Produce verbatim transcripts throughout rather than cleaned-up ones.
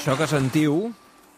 Això que sentiu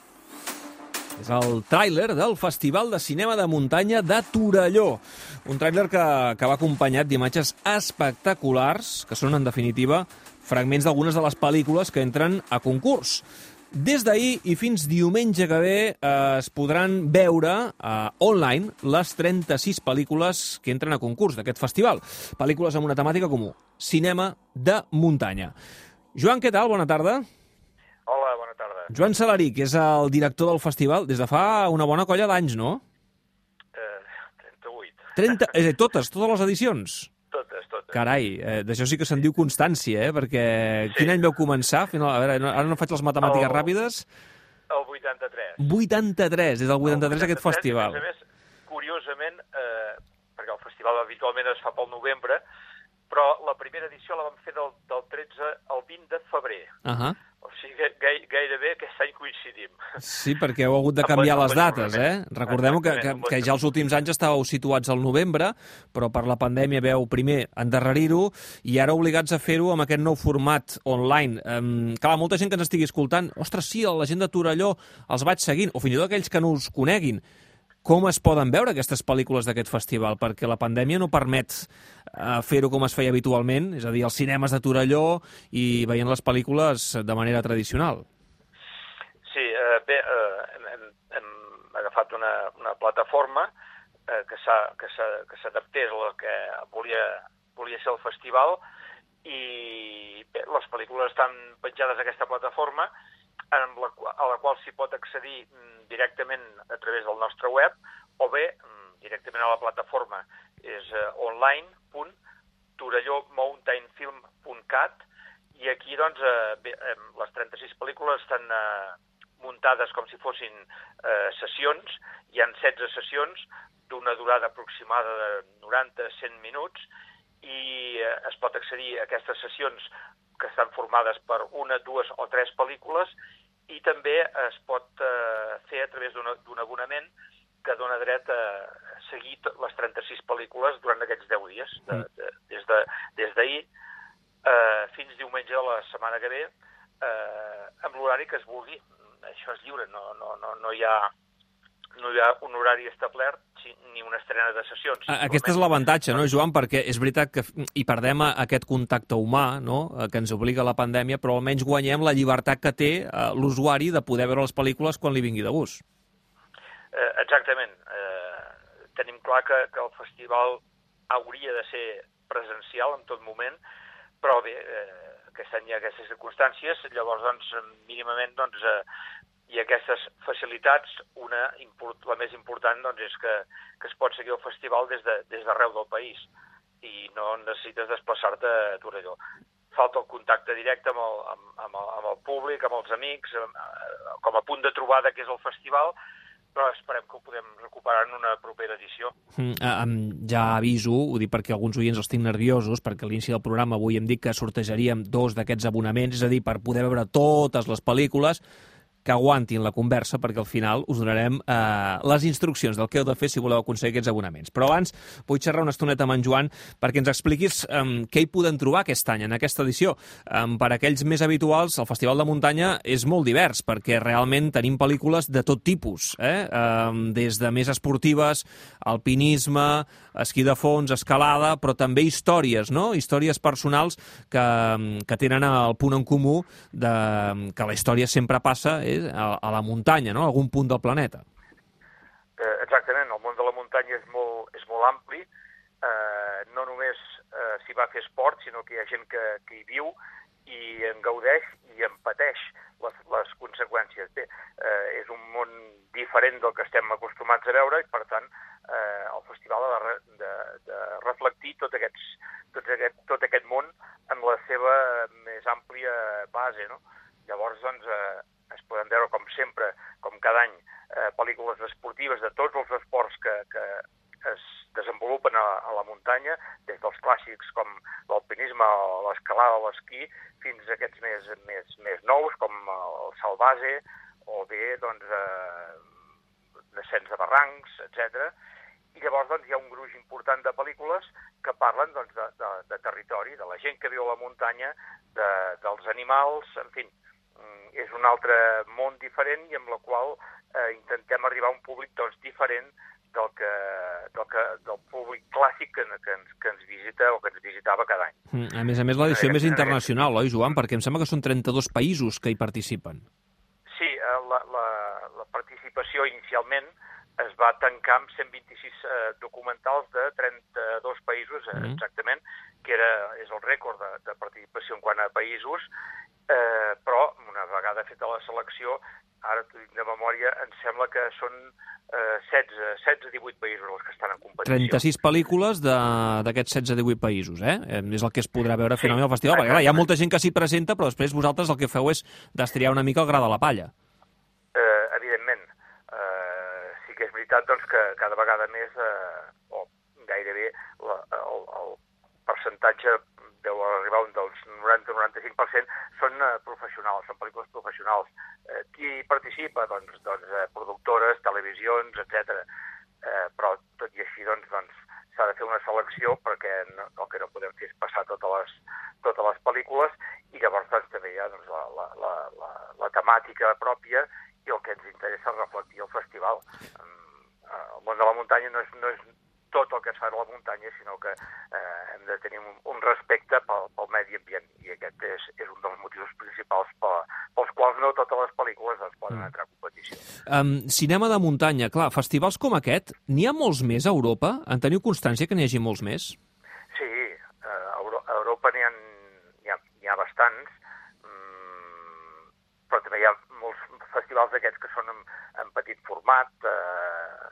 és el tràiler del Festival de Cinema de Muntanya de Torelló. Un tràiler que, que va acompanyat d'imatges espectaculars, que són, en definitiva, fragments d'algunes de les pel·lícules que entren a concurs. Des d'ahir i fins diumenge que ve eh, es podran veure eh, online les trenta-sis pel·lícules que entren a concurs d'aquest festival. Pel·lícules amb una temàtica comú, cinema de muntanya. Joan, què tal? Bona tarda. Hola, bona tarda. Joan Salari, que és el director del festival des de fa una bona colla d'anys, no? Eh, trenta-vuit. trenta, és a dir, totes, totes les edicions? Totes, totes. Carai, eh, d'això sí que se'n diu constància, eh? Perquè Sí. quin any vau començar? Final, a veure, no, ara no faig les matemàtiques El- ràpides. El vuitanta-tres. vuitanta-tres, des del vuitanta-tres aquest festival. A més a més, curiosament, eh, perquè el festival habitualment es fa pel novembre, però la primera edició la vam fer del, del tretze al vint de febrer. Uh -huh. O sigui, gai, gairebé aquest any coincidim. Sí, perquè heu hagut de Amb canviar la- les amb dates, eh? l'ajornament. Recordem que, que, Exactament, que ja els últims anys estàveu situats al novembre, però per la pandèmia veu primer endarrerir-ho i ara obligats a fer-ho amb aquest nou format online. Um, clar, molta gent que ens estigui escoltant, ostres, sí, la gent de Torelló els vaig seguint, o fins i tot aquells que no us coneguin. Com es poden veure aquestes pel·lícules d'aquest festival? Perquè la pandèmia no permet uh, fer-ho com es feia habitualment, és a dir, als cinemes de Torelló i veient les pel·lícules de manera tradicional. Sí, eh, bé, eh, hem, hem, hem agafat una, una plataforma eh, que s'ha- que s'ha- que s'adaptés al que volia, volia ser el festival i bé, les pel·lícules estan penjades a aquesta plataforma amb la, qua- a la qual s'hi pot accedir mm, directament a través del nostre web o bé mm, directament a la plataforma. És eh, online punt torelló mountain film punt cat i aquí doncs eh, bé, eh, les trenta-sis pel·lícules estan eh, muntades com si fossin eh, sessions. Hi ha setze sessions d'una durada aproximada de noranta a cent minuts i eh, es pot accedir a aquestes sessions que estan formades per una, dues o tres pel·lícules i també es pot eh, fer a través d'un d'un abonament que dona dret a seguir to- les trenta-sis pel·lícules durant aquests deu dies, de, de, des de des d'ahir eh, fins diumenge de la setmana que ve, eh, amb l'horari que es vulgui. Això és lliure, no, no, no, no hi ha no hi ha un horari establert si- ni una estrena de sessions. A- Aquest és l'avantatge, no, Joan? Perquè és veritat que f- hi perdem a- aquest contacte humà, no?, eh, que ens obliga la pandèmia, però almenys guanyem la llibertat que té eh, l'usuari de poder veure les pel·lícules quan li vingui de gust. Eh, exactament. Eh, tenim clar que, que el festival hauria de ser presencial en tot moment, però bé, eh, aquest any hi ha aquestes circumstàncies, llavors, doncs, mínimament, doncs, eh, hi ha aquestes facilitats. Una, import, la més important, doncs, és que, que es pot seguir el festival des de, des d'arreu del país i no necessites desplaçar-te a Torelló. Falta el contacte directe amb el, amb, amb el, amb el públic, amb els amics, amb, eh, com a punt de trobada que és el festival, però esperem que ho podem recuperar en una propera edició. Mm, eh, em, ja aviso, ho dic perquè alguns oients els tinc nerviosos, perquè a l'inici del programa avui hem dit que sortejaríem dos d'aquests abonaments, és a dir, per poder veure totes les pel·lícules, que aguantin la conversa, perquè al final us donarem eh, les instruccions del que heu de fer si voleu aconseguir aquests abonaments. Però abans vull xerrar una estoneta amb en Joan perquè ens expliquis eh, què hi podem trobar aquest any, en aquesta edició. Eh, per aquells més habituals, el Festival de Muntanya és molt divers, perquè realment tenim pel·lícules de tot tipus, eh? Eh, des de més esportives, alpinisme, esquí de fons, escalada, però també històries, no?, històries personals que, que tenen el punt en comú de, que la història sempre passa eh, a, a la muntanya, no?, a algun punt del planeta. Eh, exactament, el món de la muntanya és molt, és molt ampli, eh, no només eh, s'hi va a fer esport, sinó que hi ha gent que, que hi viu i en gaudeix i en pateix les, les conseqüències. Bé, eh, és un món diferent del que estem acostumats a veure i, per tant, eh, el festival ha de, re, de, de reflectir tot, aquests, tot, aquest, tot aquest món en la seva més àmplia base, no? Llavors, doncs, eh, es poden veure, com sempre, com cada any, eh, pel·lícules esportives de tots els esports que, que es desenvolupen a, a la muntanya, des dels clàssics com l'alpinisme, l'escalada, l'esquí, fins a aquests més, més, més nous, com el salt base, o bé, doncs, eh, descens de barrancs, etcètera. I llavors, doncs, hi ha un gruix important de pel·lícules que parlen, doncs, de, de, de territori, de la gent que viu a la muntanya, de, dels animals, en fi, és un altre món diferent i amb la qual eh, intentem arribar a un públic doncs, diferent del, que, del, que, del públic clàssic que, que, ens, que ens visita o que ens visitava cada any. Mm, a més a més, l'edició més internacional, oi, Joan? Perquè em sembla que són trenta-dos països que hi participen. Sí, eh, la, la, la participació inicialment es va tancar amb cent vint-i-sis eh, documentals de trenta-dos països, eh, mm. exactament, que era, és el rècord de, de participació en quant a països, eh, però una vegada feta la selecció, ara t'ho dic de memòria, em sembla que són eh, setze, setze, divuit països els que estan en competició. trenta-sis pel·lícules d'aquests setze, divuit països, eh? És el que es podrà veure finalment al festival, perquè clar, hi ha molta gent que s'hi presenta, però després vosaltres el que feu és destriar una mica el gra de la palla. Eh, evidentment. Eh, sí que és veritat doncs, que cada vegada més, eh, o gairebé, la, el, el percentatge deu arribar un dels noranta a noranta-cinc per cent, són eh, professionals, són pel·lícules professionals. Eh, qui participa? Doncs, doncs eh, productores, televisions, etcètera. Eh, però tot i així doncs, doncs, s'ha de fer una selecció perquè no, el que no podem fer és passar totes les, totes les pel·lícules i llavors doncs, també hi ha doncs, la, la, la, la, la temàtica pròpia i el que ens interessa és reflectir el festival. El món de la muntanya no és, no és tot el que es fa a la muntanya, sinó que eh, hem de tenir un, un respecte pel, pel medi ambient, i aquest és, és un dels motius principals pel, pels quals no totes les pel·lícules doncs, poden entrar a competició. Um, cinema de muntanya, clar, festivals com aquest, n'hi ha molts més a Europa? En teniu constància que n'hi hagi molts més? Sí, eh, a, Euro a Europa n'hi ha, n'hi ha, n'hi ha bastants, mm, però també hi ha molts festivals d'aquests que són en, en petit format, eh,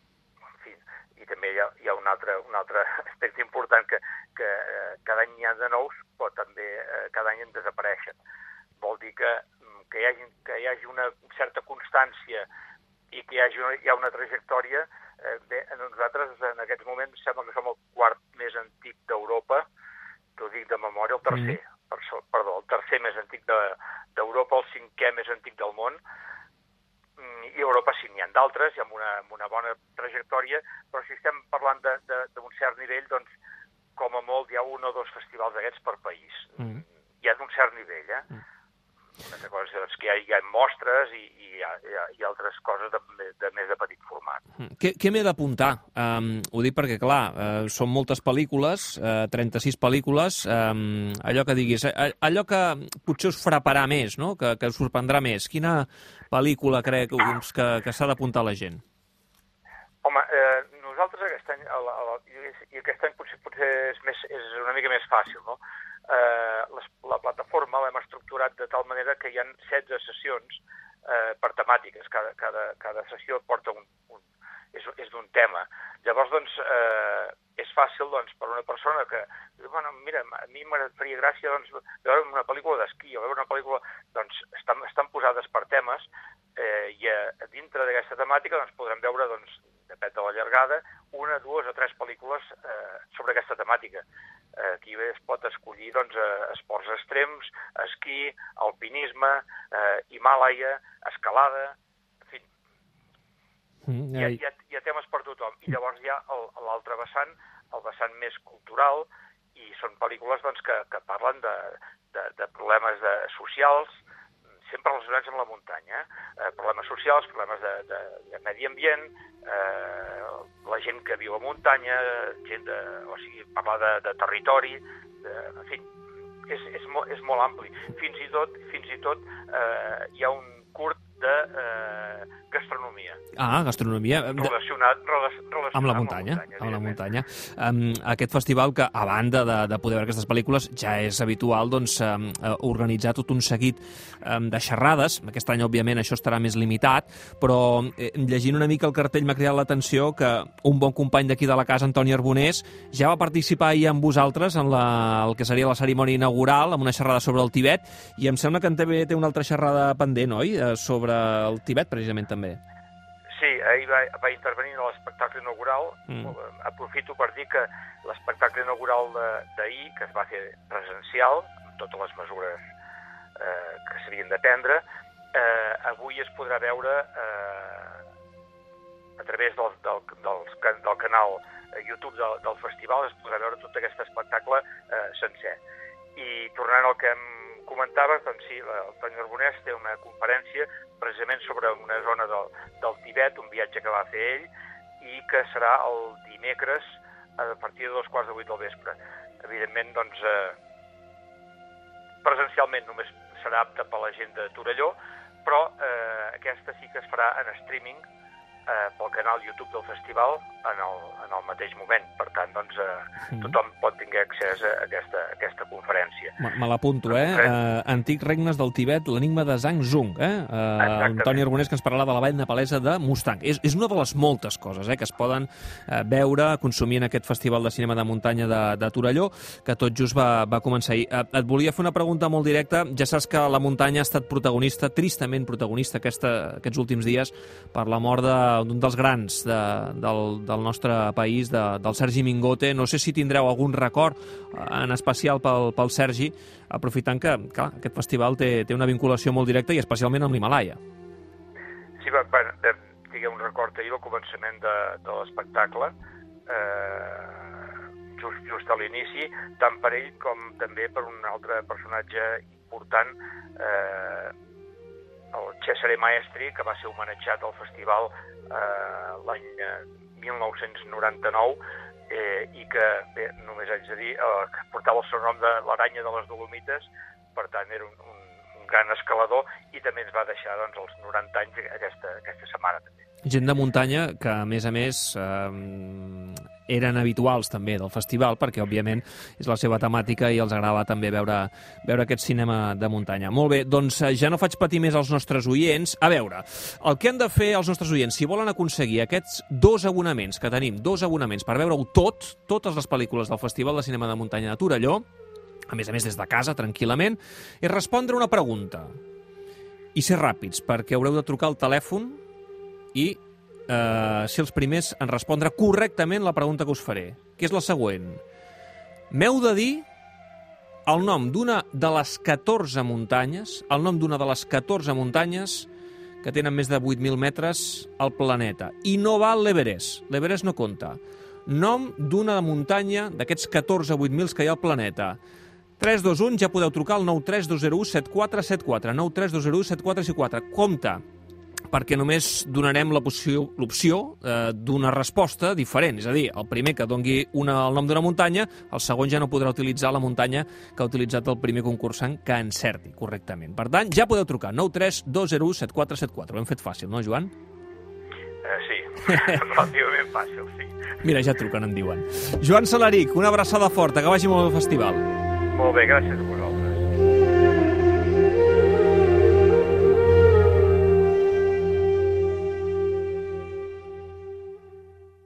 i també hi ha, hi ha un, altre, un altre aspecte important que, que eh, cada any hi ha de nous, però també eh, cada any en desapareixen. Vol dir que, que, hi hagi, que hi hagi una certa constància i que hi hagi una, hi ha una trajectòria. Eh, bé, nosaltres en aquests moments sembla que som el quart més antic d'Europa, t'ho dic de memòria, el tercer, mm. per so, perdó, el tercer més antic d'Europa, de, el cinquè més antic del món, i a Europa sí, n'hi ha d'altres, i amb una, amb una bona trajectòria, però si estem parlant d'un cert nivell, doncs, com a molt, hi ha un o dos festivals d'aquests per país. Mm. Hi ha d'un cert nivell, eh? Mm. Una altra cosa és que hi ha, hi ha mostres i, i hi, ha, hi, ha, hi ha altres coses de, de, de més de petit format. Mm. Què, què m'he d'apuntar? Um, ho dic perquè, clar, uh, són moltes pel·lícules, uh, trenta-sis pel·lícules, um, allò que diguis, allò que potser us fraparà més, no? que, que us sorprendrà més. Quina pel·lícula crec doncs, que, que s'ha d'apuntar a la gent? Home, eh, nosaltres aquest any, el, el, i aquest any potser, potser és, més, és una mica més fàcil, no? Eh, les, la plataforma l'hem estructurat de tal manera que hi ha setze sessions eh, per temàtiques. Cada, cada, cada sessió porta un, un, és, és d'un tema. Llavors, doncs, eh, és fàcil doncs, per una persona que, bueno, mira, a mi m'agradaria gràcia doncs, veure una pel·lícula d'esquí o veure una pel·lícula, doncs, estan, estan posades per temes eh, i a, a dintre d'aquesta temàtica doncs, podrem veure, doncs, depèn de la llargada, una, dues o tres pel·lícules eh, sobre aquesta temàtica. Eh, aquí es pot escollir doncs, eh, esports extrems, esquí, alpinisme, eh, Himàlaia, escalada, en fi. Mm, hi, ha, hi, ha, hi ha temes per tothom. I llavors hi ha l'altre vessant, el vessant més cultural, i són pel·lícules doncs, que, que parlen de, de, de problemes de, socials, sempre relacionats amb la muntanya, eh? problemes socials, problemes de, de, de medi ambient, eh, la gent que viu a muntanya, gent de, o sigui, parlar de, de territori, de, en fi, és, és, mo, és molt ampli. Fins i tot, fins i tot eh, hi ha un curt de eh, gastronomia. Ah, gastronomia. Relacionat, relacionat amb la muntanya. Amb la muntanya. Amb la muntanya. Um, aquest festival que, a banda de, de poder veure aquestes pel·lícules, ja és habitual doncs, um, organitzar tot un seguit um, de xerrades. Aquest any, òbviament, això estarà més limitat, però eh, llegint una mica el cartell m'ha cridat l'atenció que un bon company d'aquí de la casa, Antoni Arbonés, ja va participar ahir amb vosaltres en la, el que seria la cerimònia inaugural, amb una xerrada sobre el Tibet, i em sembla que en també té una altra xerrada pendent, oi?, sobre el Tibet, precisament, també. Sí, ahir va, va intervenir a l'espectacle inaugural. Mm. Aprofito per dir que l'espectacle inaugural d'ahir, que es va fer presencial, amb totes les mesures eh, que s'havien de prendre, eh, avui es podrà veure eh, a través del, del, del, del canal YouTube del, del festival, es podrà veure tot aquest espectacle eh, sencer. I tornant al que hem comentaves, doncs sí, el Toni Arbonès té una conferència precisament sobre una zona del, del Tibet, un viatge que va fer ell, i que serà el dimecres a partir de dos quarts de vuit del vespre. Evidentment, doncs, eh, presencialment només serà apta per la gent de Torelló, però eh, aquesta sí que es farà en streaming eh, pel canal YouTube del festival en el, en el mateix moment. Per tant, doncs, eh, tothom pot tenir accés a aquesta, a aquesta conferència. Me, me l'apunto, eh? Uh, Antics regnes del Tibet, l'enigma de Zhang Zhung, eh? Uh, el Toni Arbonès, que ens parlarà de la vall nepalesa de Mustang. És, és una de les moltes coses eh, que es poden uh, veure, consumir en aquest festival de cinema de muntanya de, de Torelló, que tot just va, va començar ahir. Uh, et volia fer una pregunta molt directa. Ja saps que la muntanya ha estat protagonista, tristament protagonista, aquesta, aquests últims dies, per la mort d'un dels grans de, del, del nostre país, de, del Sergi Mingote. No sé si tindreu algun record en especial pel, pel Sergi, aprofitant que, clar, aquest festival té, té una vinculació molt directa i especialment amb l'Himàlaia. Sí, va, va, diguem, un record ahir al començament de, de l'espectacle, eh, just, just a l'inici, tant per ell com també per un altre personatge important, eh, el Cesare Maestri, que va ser homenatjat al festival eh, l'any mil nou-cents noranta-nou, eh, i que, bé, només haig de dir, eh, que portava el seu nom de l'aranya de les Dolomites, per tant era un, un, un gran escalador, i també ens va deixar, doncs, als noranta anys aquesta, aquesta setmana també. Gent de muntanya que, a més a més, eh, eren habituals també del festival, perquè, òbviament, és la seva temàtica i els agrada també veure, veure aquest cinema de muntanya. Molt bé, doncs ja no faig patir més als nostres oients. A veure, el que han de fer els nostres oients, si volen aconseguir aquests dos abonaments que tenim, dos abonaments per veure-ho tot, totes les pel·lícules del Festival de Cinema de Muntanya de Torelló, a més a més des de casa, tranquil·lament, és respondre una pregunta. I ser ràpids, perquè haureu de trucar al telèfon i Uh, ser els primers en respondre correctament la pregunta que us faré, que és la següent. M'heu de dir el nom d'una de les catorze muntanyes, el nom d'una de les catorze muntanyes que tenen més de vuit mil metres al planeta. I no val l'Everest. L'Everest no compta. Nom d'una muntanya d'aquests catorze vuit mil que hi ha al planeta. tres dos un, ja podeu trucar al nou tres dos zero u set quatre set quatre, nou tres dos zero u set quatre set quatre. Compte, perquè només donarem l'opció eh, d'una resposta diferent. És a dir, el primer que dongui una, el nom d'una muntanya, el segon ja no podrà utilitzar la muntanya que ha utilitzat el primer concursant que encerti correctament. Per tant, ja podeu trucar, nou tres dos zero u set quatre set quatre. Ho hem fet fàcil, no, Joan? Eh, sí, relativament fàcil, sí. Mira, ja truquen, en diuen. Joan Salaric, una abraçada forta, que vagi molt bé el festival. Molt bé, gràcies a vosaltres.